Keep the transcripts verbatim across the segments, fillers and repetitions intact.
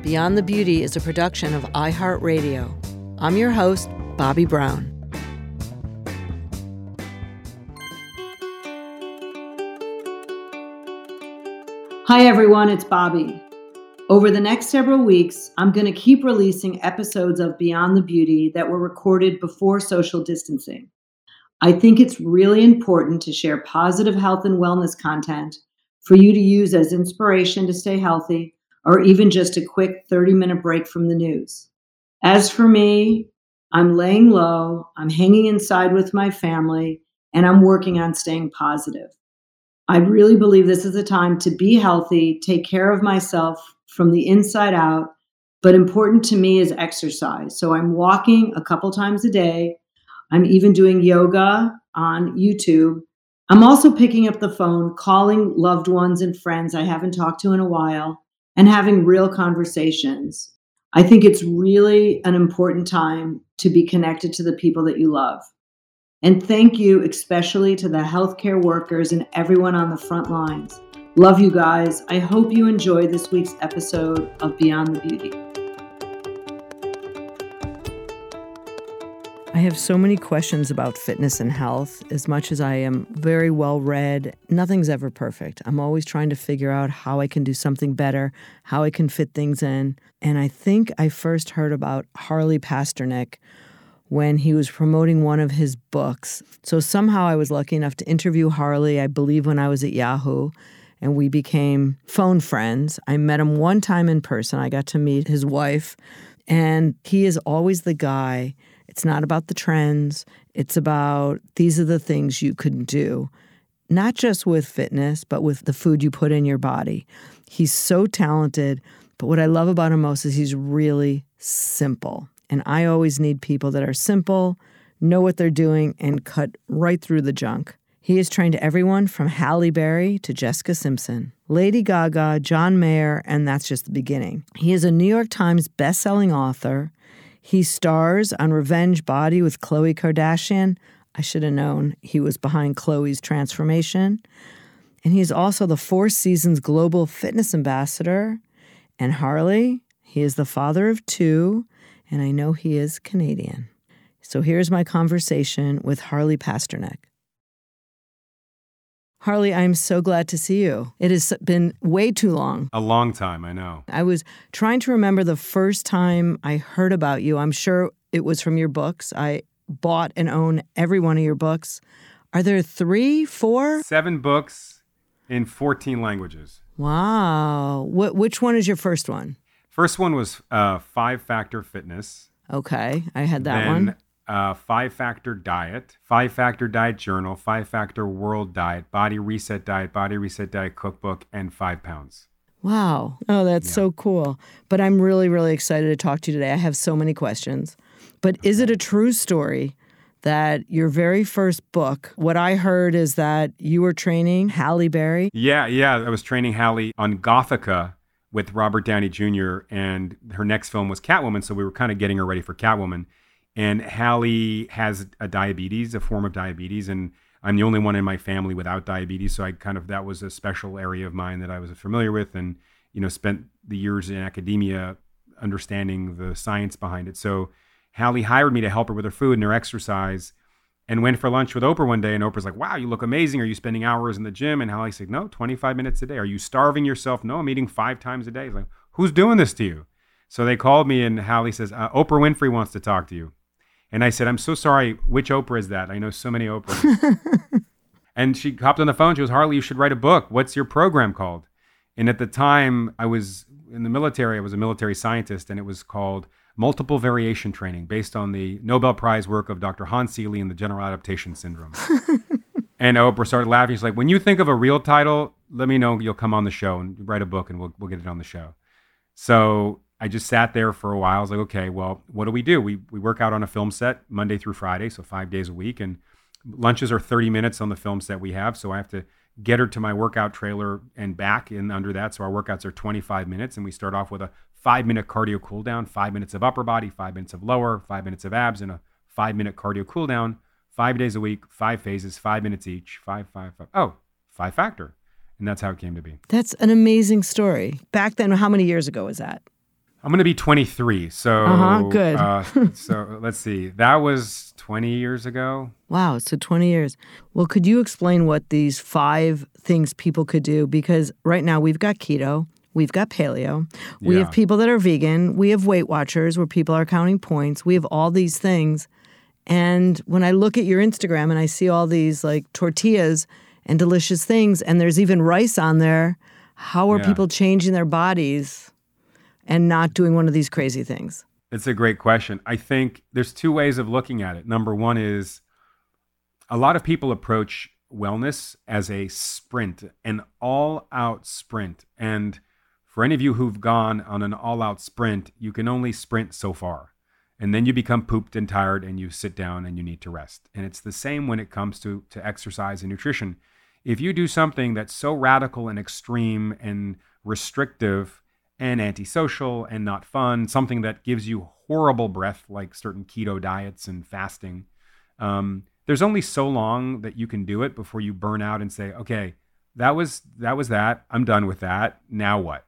Beyond the Beauty is a production of iHeartRadio. I'm your host, Bobbi Brown. Hi everyone, it's Bobbi. Over the next several weeks, I'm going to keep releasing episodes of Beyond the Beauty that were recorded before social distancing. I think it's really important to share positive health and wellness content for you to use as inspiration to stay healthy, or even just a quick thirty-minute break from the news. As for me, I'm laying low, I'm hanging inside with my family, and I'm working on staying positive. I really believe this is a time to be healthy, take care of myself from the inside out, but important to me is exercise. So I'm walking a couple times a day. I'm even doing yoga on YouTube. I'm also picking up the phone, calling loved ones and friends I haven't talked to in a while, and having real conversations. I think it's really an important time to be connected to the people that you love. And thank you especially to the healthcare workers and everyone on the front lines. Love you guys. I hope you enjoy this week's episode of Beyond the Beauty. I have so many questions about fitness and health. As much as I am very well read, nothing's ever perfect. I'm always trying to figure out how I can do something better, how I can fit things in. And I think I first heard about Harley Pasternak when he was promoting one of his books. So somehow I was lucky enough to interview Harley, I believe when I was at Yahoo, and we became phone friends. I met him one time in person. I got to meet his wife, and he is always the guy. It's not about the trends. It's about these are the things you could do, not just with fitness, but with the food you put in your body. He's so talented, but what I love about him most is he's really simple. And I always need people that are simple, know what they're doing, and cut right through the junk. He has trained everyone from Halle Berry to Jessica Simpson, Lady Gaga, John Mayer, and that's just the beginning. He is a New York Times bestselling author. He stars on Revenge Body with Khloe Kardashian. I should have known he was behind Khloe's transformation. And he's also the Four Seasons Global Fitness Ambassador. And Harley, he is the father of two, and I know he is Canadian. So here's my conversation with Harley Pasternak. Harley, I'm so glad to see you. It has been way too long. A long time, I know. I was trying to remember the first time I heard about you. I'm sure it was from your books. I bought and own every one of your books. Are there three, four? Seven books in fourteen languages. Wow. Wh- which one is your first one? First one was uh, Five Factor Fitness. Okay, I had that then, one. Uh, Five Factor Diet, Five Factor Diet Journal, Five Factor World Diet, Body Reset Diet, Body Reset Diet Cookbook, and Five Pounds. Wow. Oh, that's Yeah. so cool. But I'm really, really excited to talk to you today. I have so many questions. But is it a true story that your very first book, what I heard is that you were training Halle Berry? Yeah, yeah. I was training Halle on Gothica with Robert Downey Junior, and her next film was Catwoman, so we were kind of getting her ready for Catwoman. And Halle has a diabetes, a form of diabetes, and I'm the only one in my family without diabetes, so I kind of, that was a special area of mine that I was familiar with, and, you know, spent the years in academia understanding the science behind it. So Halle hired me to help her with her food and her exercise, and went for lunch with Oprah one day, and Oprah's like, wow, you look amazing. Are you spending hours in the gym? And Halle said, no, twenty-five minutes a day. Are you starving yourself? No, I'm eating five times a day. He's like, who's doing this to you? So they called me, and Halle says, uh, Oprah Winfrey wants to talk to you. And I said, I'm so sorry. Which Oprah is that? I know so many Oprahs. And she hopped on the phone. She goes, Harley, you should write a book. What's your program called? And at the time, I was in the military. I was a military scientist, and it was called Multiple Variation Training, based on the Nobel Prize work of Doctor Hans Selye and the General Adaptation Syndrome. And Oprah started laughing. She's like, when you think of a real title, let me know. You'll come on the show and write a book, and we'll we'll get it on the show. So I just sat there for a while. I was like, okay, well, what do we do? We we work out on a film set Monday through Friday, so five days a week. And lunches are thirty minutes on the film set we have. So I have to get her to my workout trailer and back in under that. So our workouts are twenty-five minutes. And we start off with a five minute cardio cool down, five minutes of upper body, five minutes of lower, five minutes of abs, and a five minute cardio cool down, five days a week, five phases, five minutes each, five, five, five. Oh, five factor. And that's how it came to be. That's an amazing story. Back then, how many years ago was that? I'm going to be twenty-three. So, Uh-huh, good. uh, so let's see. That was twenty years ago. Wow, so twenty years. Well, could you explain what these five things people could do? Because right now we've got keto, we've got paleo, we Yeah. have people that are vegan, we have Weight Watchers where people are counting points, we have all these things. And when I look at your Instagram and I see all these like tortillas and delicious things, and there's even rice on there, how are Yeah. people changing their bodies and not doing one of these crazy things? It's a great question. I think there's two ways of looking at it. Number one is a lot of people approach wellness as a sprint, an all-out sprint. And for any of you who've gone on an all-out sprint, you can only sprint so far. And then you become pooped and tired and you sit down and you need to rest. And it's the same when it comes to, to exercise and nutrition. If you do something that's so radical and extreme and restrictive and antisocial and not fun, something that gives you horrible breath like certain keto diets and fasting, um, there's only so long that you can do it before you burn out and say, okay, that was that was that. I'm done with that. Now what?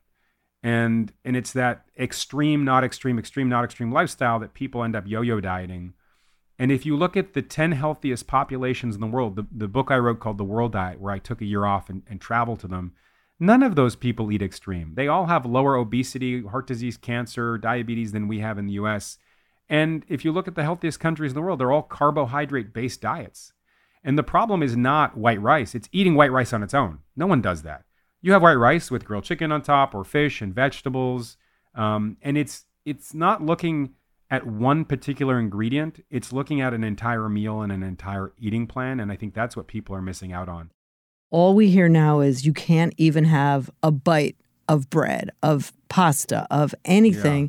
And and it's that extreme, not extreme, extreme, not extreme lifestyle that people end up yo-yo dieting. And if you look at the ten healthiest populations in the world, the, the book I wrote called The World Diet, where I took a year off and, and traveled to them, none of those people eat extreme. They all have lower obesity, heart disease, cancer, diabetes than we have in the U S. And if you look at the healthiest countries in the world, they're all carbohydrate-based diets. And the problem is not white rice. It's eating white rice on its own. No one does that. You have white rice with grilled chicken on top or fish and vegetables. Um, and it's it's not looking at one particular ingredient. It's looking at an entire meal and an entire eating plan. And I think that's what people are missing out on. All we hear now is you can't even have a bite of bread, of pasta, of anything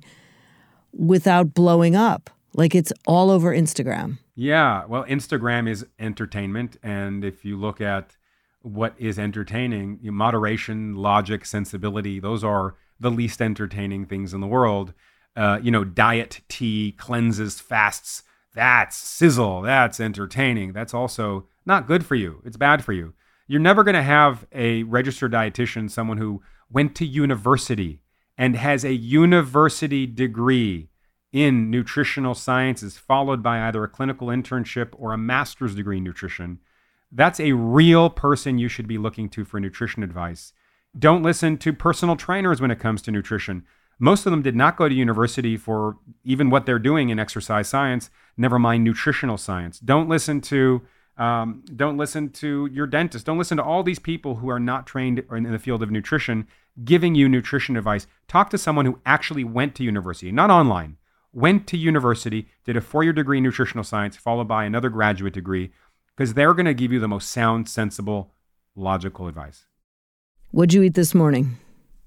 without blowing up. Like it's all over Instagram. Yeah, well, Instagram is entertainment. And if you look at what is entertaining, you know, moderation, logic, sensibility, those are the least entertaining things in the world. Uh, you know, diet, tea, cleanses, fasts, that's sizzle, that's entertaining. That's also not good for you. It's bad for you. You're never going to have a registered dietitian, someone who went to university and has a university degree in nutritional sciences, followed by either a clinical internship or a master's degree in nutrition. That's a real person you should be looking to for nutrition advice. Don't listen to personal trainers when it comes to nutrition. Most of them did not go to university for even what they're doing in exercise science, never mind nutritional science. Don't listen to um, don't listen to your dentist. Don't listen to all these people who are not trained in the field of nutrition giving you nutrition advice. Talk to someone who actually went to university, not online, went to university, did a four-year degree in nutritional science, followed by another graduate degree, because they're going to give you the most sound, sensible, logical advice. What'd you eat this morning?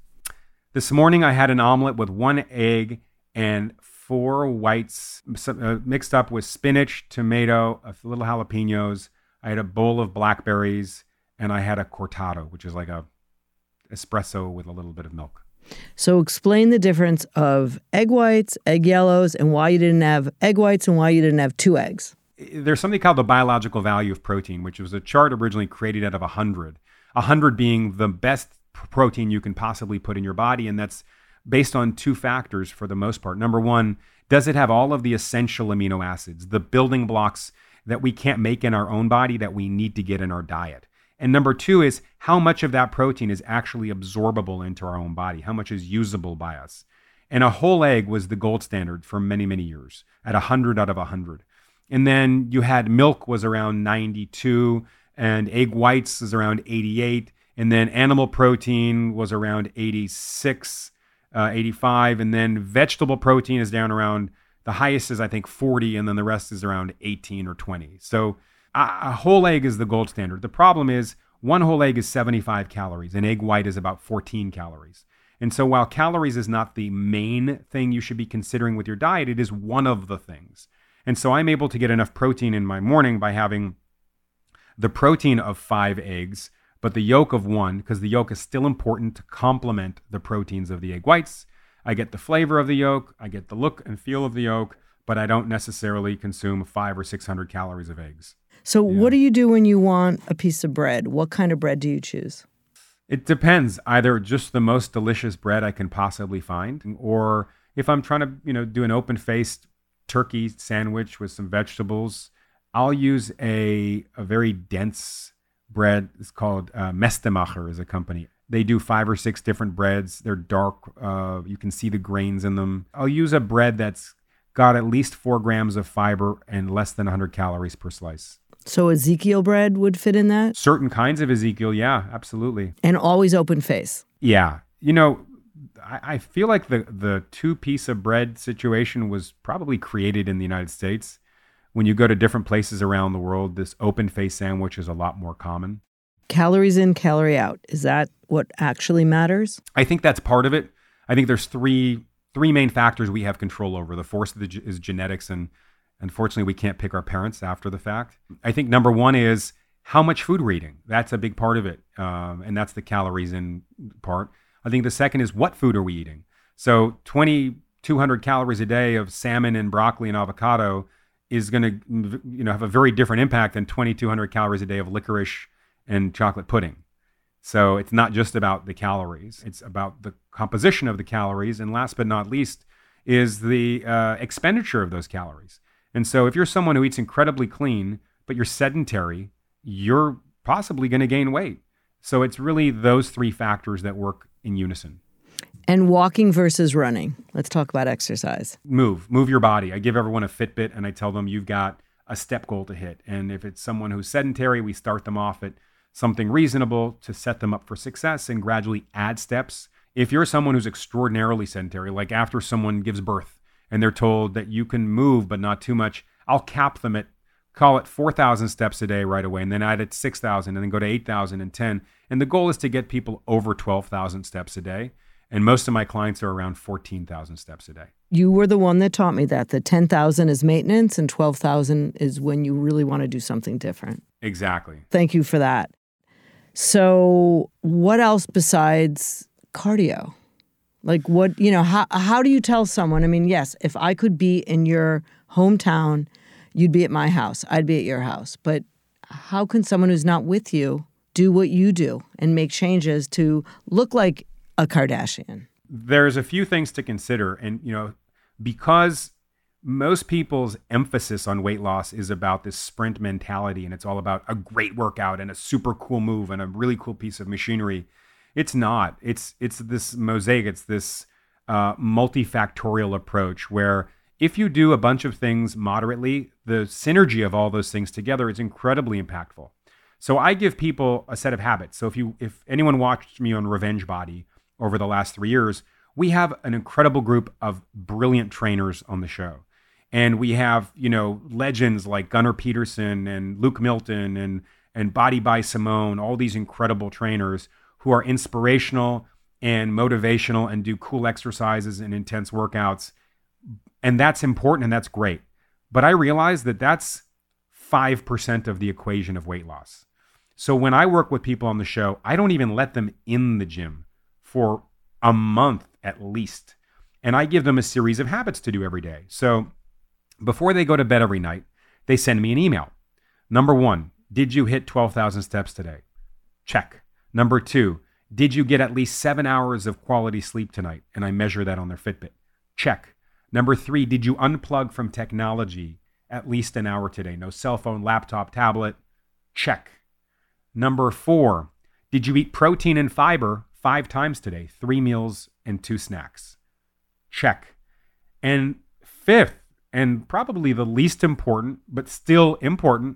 This morning, I had an omelet with one egg and four whites uh, mixed up with spinach, tomato, a little jalapenos. I had a bowl of blackberries, and I had a cortado, which is like a espresso with a little bit of milk. So explain the difference of egg whites, egg yellows, and why you didn't have egg whites and why you didn't have two eggs. There's something called the biological value of protein, which was a chart originally created out of one hundred. one hundred being the best protein you can possibly put in your body, and that's based on two factors for the most part. Number one, does it have all of the essential amino acids, the building blocks that we can't make in our own body that we need to get in our diet? And number two is how much of that protein is actually absorbable into our own body, how much is usable by us. And a whole egg was the gold standard for many, many years at one hundred out of one hundred. And then you had milk was around ninety-two, and egg whites is around eighty-eight. And then animal protein was around eighty-six, uh, eighty-five. And then vegetable protein is down around, the highest is I think forty, and then the rest is around eighteen or twenty. So a, a whole egg is the gold standard. The problem is one whole egg is seventy-five calories. An egg white is about fourteen calories. And so while calories is not the main thing you should be considering with your diet, it is one of the things. And so I'm able to get enough protein in my morning by having the protein of five eggs, but the yolk of one, because the yolk is still important to complement the proteins of the egg whites. I get the flavor of the yolk, I get the look and feel of the yolk, but I don't necessarily consume five or six hundred calories of eggs. So Yeah. what do you do when you want a piece of bread? What kind of bread do you choose? It depends. Either just the most delicious bread I can possibly find, or if I'm trying to, you know, do an open-faced turkey sandwich with some vegetables, I'll use a a very dense bread. It's called uh, Mestemacher is a company. They do five or six different breads. They're dark. Uh, you can see the grains in them. I'll use a bread that's got at least four grams of fiber and less than one hundred calories per slice. So Ezekiel bread would fit in that? Certain kinds of Ezekiel, yeah, absolutely. And always open face. Yeah. You know, I, I feel like the, the two-piece of bread situation was probably created in the United States. When you go to different places around the world, this open face sandwich is a lot more common. Calories in, calorie out. Is that what actually matters? I think that's part of it. I think there's three three main factors we have control over. The first is genetics, and unfortunately, we can't pick our parents after the fact. I think number one is how much food we're eating. That's a big part of it, um, and that's the calories in part. I think the second is what food are we eating? So twenty-two hundred calories a day of salmon and broccoli and avocado is going to, you know, have a very different impact than twenty-two hundred calories a day of licorice and chocolate pudding. So it's not just about the calories. It's about the composition of the calories. And last but not least is the uh, expenditure of those calories. And so if you're someone who eats incredibly clean, but you're sedentary, you're possibly going to gain weight. So it's really those three factors that work in unison. And walking versus running. Let's talk about exercise. Move, move your body. I give everyone a Fitbit and I tell them you've got a step goal to hit. And if it's someone who's sedentary, we start them off at something reasonable to set them up for success and gradually add steps. If you're someone who's extraordinarily sedentary, like after someone gives birth and they're told that you can move but not too much, I'll cap them at, call it four thousand steps a day right away, and then add it six thousand and then go to eight thousand and ten. And the goal is to get people over twelve thousand steps a day. And most of my clients are around fourteen thousand steps a day. You were the one that taught me that. The ten thousand is maintenance and twelve thousand is when you really want to do something different. Exactly. Thank you for that. So what else besides cardio? Like what, you know, how how do you tell someone? I mean, yes, if I could be in your hometown, you'd be at my house. I'd be at your house. But how can someone who's not with you do what you do and make changes to look like a Kardashian? There's a few things to consider. And, you know, because most people's emphasis on weight loss is about this sprint mentality, and it's all about a great workout and a super cool move and a really cool piece of machinery. It's not. It's it's this mosaic. It's this uh, multifactorial approach where if you do a bunch of things moderately, the synergy of all those things together is incredibly impactful. So I give people a set of habits. So if you if anyone watched me on Revenge Body over the last three years, we have an incredible group of brilliant trainers on the show. And we have, you know, legends like Gunnar Peterson and Luke Milton and and Body by Simone, all these incredible trainers who are inspirational and motivational and do cool exercises and intense workouts. And that's important and that's great. But I realize that that's five percent of the equation of weight loss. So when I work with people on the show, I don't even let them in the gym for a month at least. And I give them a series of habits to do every day. So before they go to bed every night, they send me an email. Number one, did you hit twelve thousand steps today? Check. Number two, did you get at least seven hours of quality sleep tonight? And I measure that on their Fitbit. Check. Number three, did you unplug from technology at least an hour today? No cell phone, laptop, tablet. Check. Number four, did you eat protein and fiber five times today? Three meals and two snacks. Check. And fifth, and probably the least important, but still important,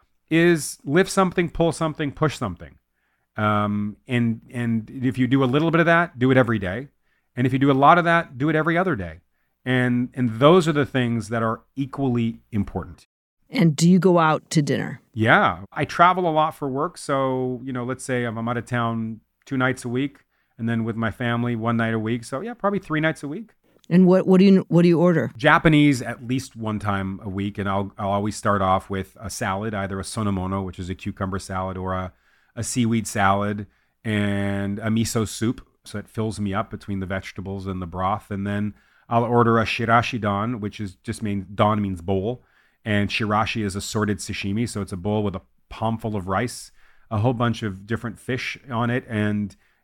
is lift something, pull something, push something. Um, and and if you do a little bit of that, do it every day. And if you do a lot of that, do it every other day. And and those are the things that are equally important. And do you go out to dinner? Yeah, I travel a lot for work. So, you know, let's say I'm out of town two nights a week, and then with my family one night a week. So yeah, probably three nights a week. And what, what do you what do you order? Japanese at least one time a week, and I'll I'll always start off with a salad, either a sonomono, which is a cucumber salad, or a, a seaweed salad, and a miso soup, so it fills me up between the vegetables and the broth. And then I'll order a shirashi don, which is just means don means bowl, and shirashi is assorted sashimi, so it's a bowl with a palm full of rice, a whole bunch of different fish on it, and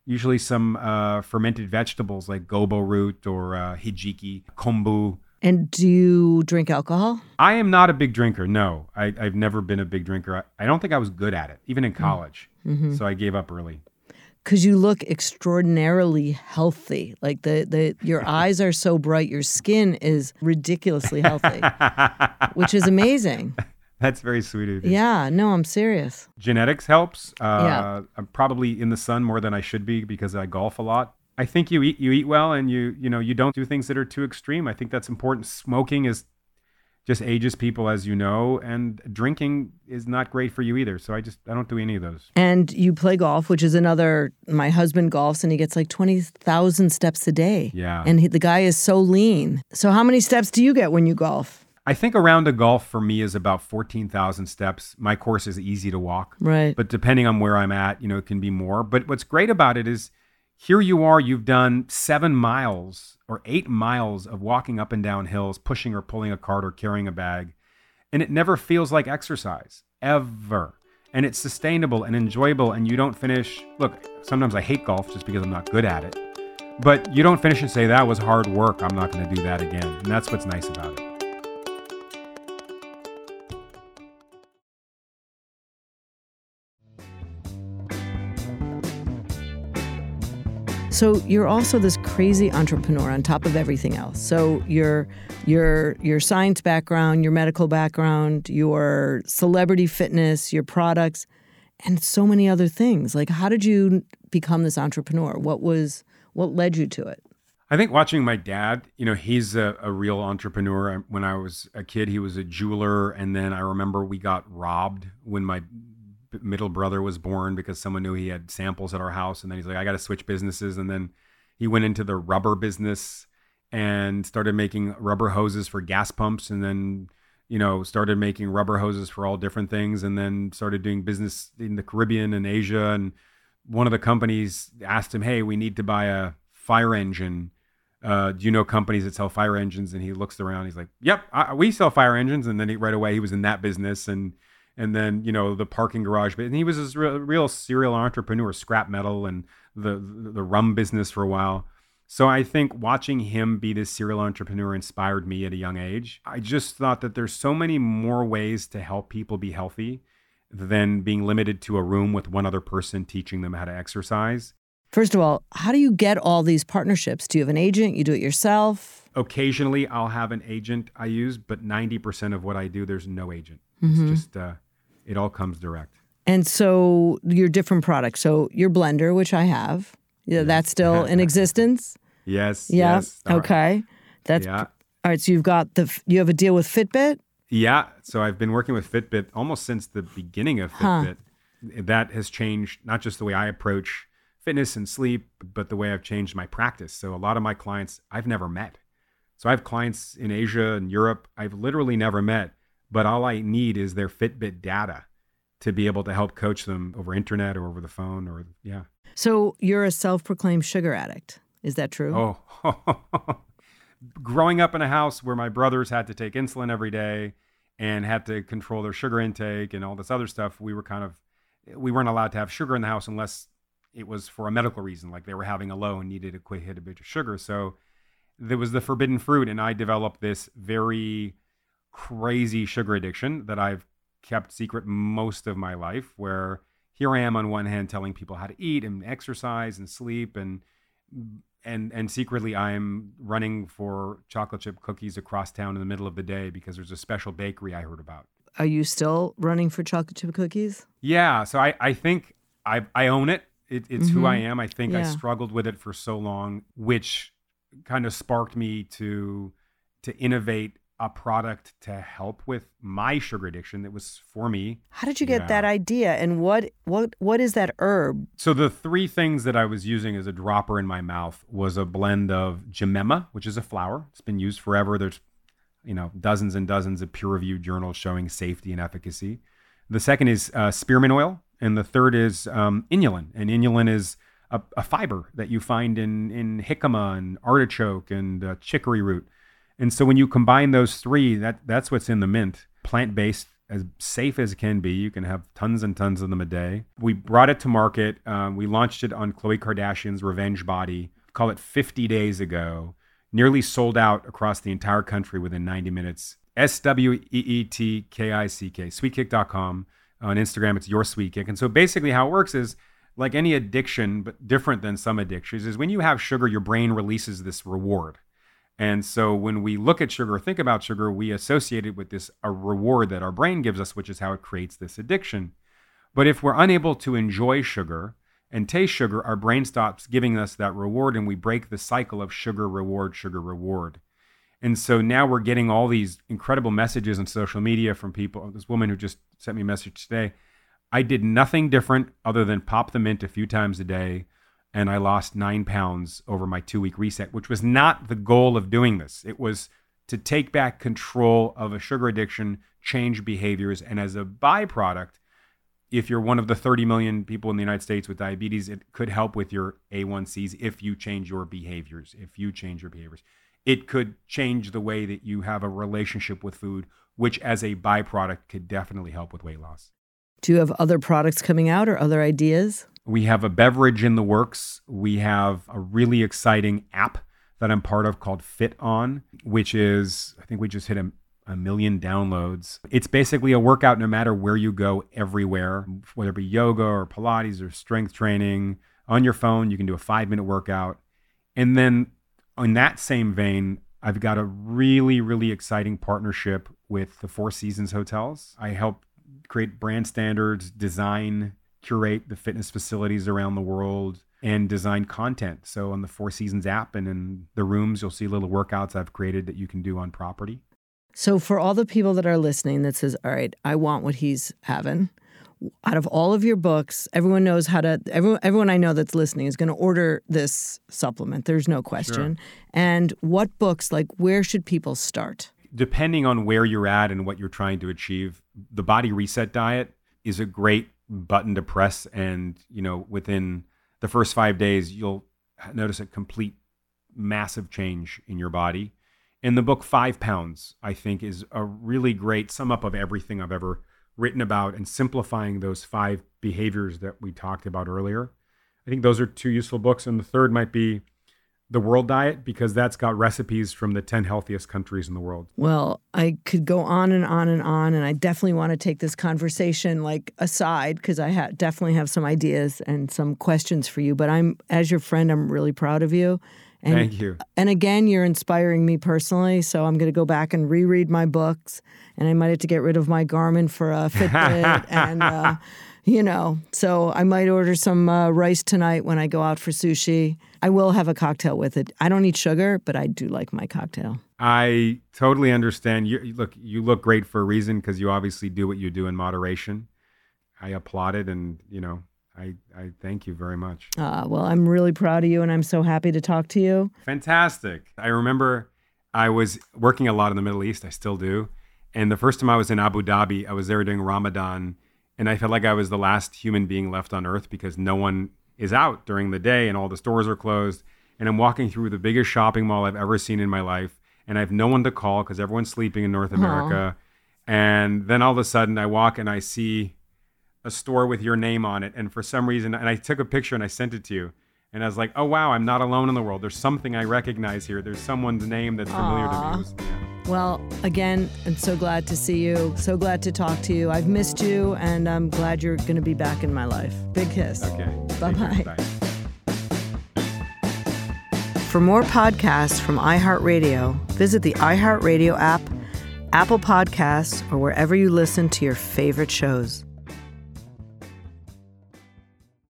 Usually some uh, fermented vegetables like gobo root or uh, hijiki, kombu. And do you drink alcohol? I am not a big drinker. No, I, I've never been a big drinker. I, I don't think I was good at it, even in college. Mm-hmm. So I gave up early. Because you look extraordinarily healthy. Like the, the your eyes are so bright. Your skin is ridiculously healthy, which is amazing. That's very sweet of you. Yeah, no, I'm serious. Genetics helps. Uh, yeah. I'm probably in the sun more than I should be because I golf a lot. I think you eat you eat well, and you you know you don't do things that are too extreme. I think that's important. Smoking is just ages people, as you know, and drinking is not great for you either. So I just I don't do any of those. And you play golf, which is another. My husband golfs, and he gets like twenty thousand steps a day. Yeah. And he, the guy is so lean. So how many steps do you get when you golf? I think a round of golf for me is about fourteen thousand steps. My course is easy to walk. Right. But depending on where I'm at, you know, it can be more. But what's great about it is here you are, you've done seven miles or eight miles of walking up and down hills, pushing or pulling a cart or carrying a bag. And it never feels like exercise, ever. And it's sustainable and enjoyable. And you don't finish. Look, sometimes I hate golf just because I'm not good at it. But you don't finish and say, that was hard work. I'm not going to do that again. And that's what's nice about it. So you're also this crazy entrepreneur on top of everything else. So your your your science background, your medical background, your celebrity fitness, your products, and so many other things. Like, how did you become this entrepreneur? What was what led you to it? I think watching my dad, you know, he's a, a real entrepreneur. When I was a kid, he was a jeweler, and then I remember we got robbed when my middle brother was born because someone knew he had samples at our house, and then he's like, I got to switch businesses. And then he went into the rubber business and started making rubber hoses for gas pumps, and then, you know, started making rubber hoses for all different things, and then started doing business in the Caribbean and Asia. And one of the companies asked him, hey, we need to buy a fire engine. Uh, do you know companies that sell fire engines? And he looks around, he's like, yep, I, we sell fire engines. And then he, right away he was in that business. And And then, you know, the parking garage. And he was this real, real serial entrepreneur, scrap metal and the, the the rum business for a while. So I think watching him be this serial entrepreneur inspired me at a young age. I just thought that there's so many more ways to help people be healthy than being limited to a room with one other person teaching them how to exercise. First of all, how do you get all these partnerships? Do you have an agent? You do it yourself? Occasionally, I'll have an agent I use, but ninety percent of what I do, there's no agent. Mm-hmm. It's just... Uh, It all comes direct. And so your different products. So your blender, which I have, yeah, yes. That's still in existence? Yes. Yeah. Yes. Okay. That's yeah. All right. So you've got the, you have a deal with Fitbit? Yeah. So I've been working with Fitbit almost since the beginning of Fitbit. Huh. That has changed not just the way I approach fitness and sleep, but the way I've changed my practice. So a lot of my clients I've never met. So I have clients in Asia and Europe I've literally never met. But all I need is their Fitbit data to be able to help coach them over internet or over the phone or, yeah. So you're a self-proclaimed sugar addict. Is that true? Oh, growing up in a house where my brothers had to take insulin every day and had to control their sugar intake and all this other stuff, we were kind of, we weren't allowed to have sugar in the house unless it was for a medical reason, like they were having a low and needed a quick hit a bit of sugar. So there was the forbidden fruit, and I developed this very crazy sugar addiction that I've kept secret most of my life, where here I am on one hand telling people how to eat and exercise and sleep, and and and secretly I'm running for chocolate chip cookies across town in the middle of the day because there's a special bakery I heard about. Are you still running for chocolate chip cookies? Yeah, so I, I think I I own it. it it's mm-hmm. who I am. I think yeah. I struggled with it for so long, which kind of sparked me to to innovate a product to help with my sugar addiction that was for me. How did you get yeah. that idea? And what what what is that herb? So the three things that I was using as a dropper in my mouth was a blend of Jemima, which is a flower. It's been used forever. There's, you know, dozens and dozens of peer-reviewed journals showing safety and efficacy. The second is uh, spearmint oil. And the third is um, inulin. And inulin is a, a fiber that you find in, in jicama and artichoke and uh, chicory root. And so when you combine those three, that that's what's in the mint, plant-based as safe as can be. You can have tons and tons of them a day. We brought it to market. Um, we launched it on Khloe Kardashian's Revenge Body. Call it fifty days ago. Nearly sold out across the entire country within ninety minutes. S W E E T K I C K, sweetkick dot com. On Instagram, it's Your Sweet Kick. And so basically how it works is, like any addiction, but different than some addictions, is when you have sugar, your brain releases this reward. And so when we look at sugar or think about sugar, we associate it with this a reward that our brain gives us, which is how it creates this addiction. But if we're unable to enjoy sugar and taste sugar, our brain stops giving us that reward, and we break the cycle of sugar, reward, sugar, reward. And so now we're getting all these incredible messages on social media from people. This woman who just sent me a message today, I did nothing different other than pop the mint a few times a day, and I lost nine pounds over my two-week reset, which was not the goal of doing this. It was to take back control of a sugar addiction, change behaviors, and as a byproduct, if you're one of the thirty million people in the United States with diabetes, it could help with your A one C's if you change your behaviors, if you change your behaviors. It could change the way that you have a relationship with food, which as a byproduct could definitely help with weight loss. Do you have other products coming out or other ideas? We have a beverage in the works. We have a really exciting app that I'm part of called Fit On, which is, I think we just hit a, a million downloads. It's basically a workout no matter where you go, everywhere, whether it be yoga or Pilates or strength training. On your phone, you can do a five-minute workout. And then in that same vein, I've got a really, really exciting partnership with the Four Seasons Hotels. I help create brand standards, design, curate the fitness facilities around the world, and design content. So on the Four Seasons app and in the rooms, you'll see little workouts I've created that you can do on property. So for all the people that are listening that says, all right, I want what he's having, out of all of your books, everyone knows how to, everyone, everyone I know that's listening is going to order this supplement. There's no question. Sure. And what books, like where should people start? Depending on where you're at and what you're trying to achieve, the Body Reset Diet is a great button to press. And, you know, within the first five days, you'll notice a complete massive change in your body. And the book Five Pounds, I think, is a really great sum up of everything I've ever written about and simplifying those five behaviors that we talked about earlier. I think those are two useful books. And the third might be The World Diet, because that's got recipes from the ten healthiest countries in the world. Well, I could go on and on and on, and I definitely want to take this conversation like aside because I ha- definitely have some ideas and some questions for you. But I'm, as your friend, I'm really proud of you. And, Thank you. And again, you're inspiring me personally, so I'm going to go back and reread my books, and I might have to get rid of my Garmin for a Fitbit, and uh, you know, so I might order some uh, rice tonight when I go out for sushi. I will have a cocktail with it. I don't eat sugar, but I do like my cocktail. I totally understand. You look, you look great for a reason because you obviously do what you do in moderation. I applaud it, and you know. I, I thank you very much. Uh, well, I'm really proud of you, and I'm so happy to talk to you. Fantastic. I remember I was working a lot in the Middle East. I still do. And the first time I was in Abu Dhabi, I was there during Ramadan, and I felt like I was the last human being left on earth because no one is out during the day and all the stores are closed. And I'm walking through the biggest shopping mall I've ever seen in my life, and I have no one to call because everyone's sleeping in North America. Aww. And then all of a sudden I walk and I see a store with your name on it. And for some reason, and I took a picture and I sent it to you. And I was like, oh, wow, I'm not alone in the world. There's something I recognize here. There's someone's name that's familiar Aww. to me. It was, yeah. Well, again, I'm so glad to see you. So glad to talk to you. I've missed you, and I'm glad you're going to be back in my life. Big kiss. Okay. Bye-bye. Bye. For more podcasts from iHeartRadio, visit the iHeartRadio app, Apple Podcasts, or wherever you listen to your favorite shows.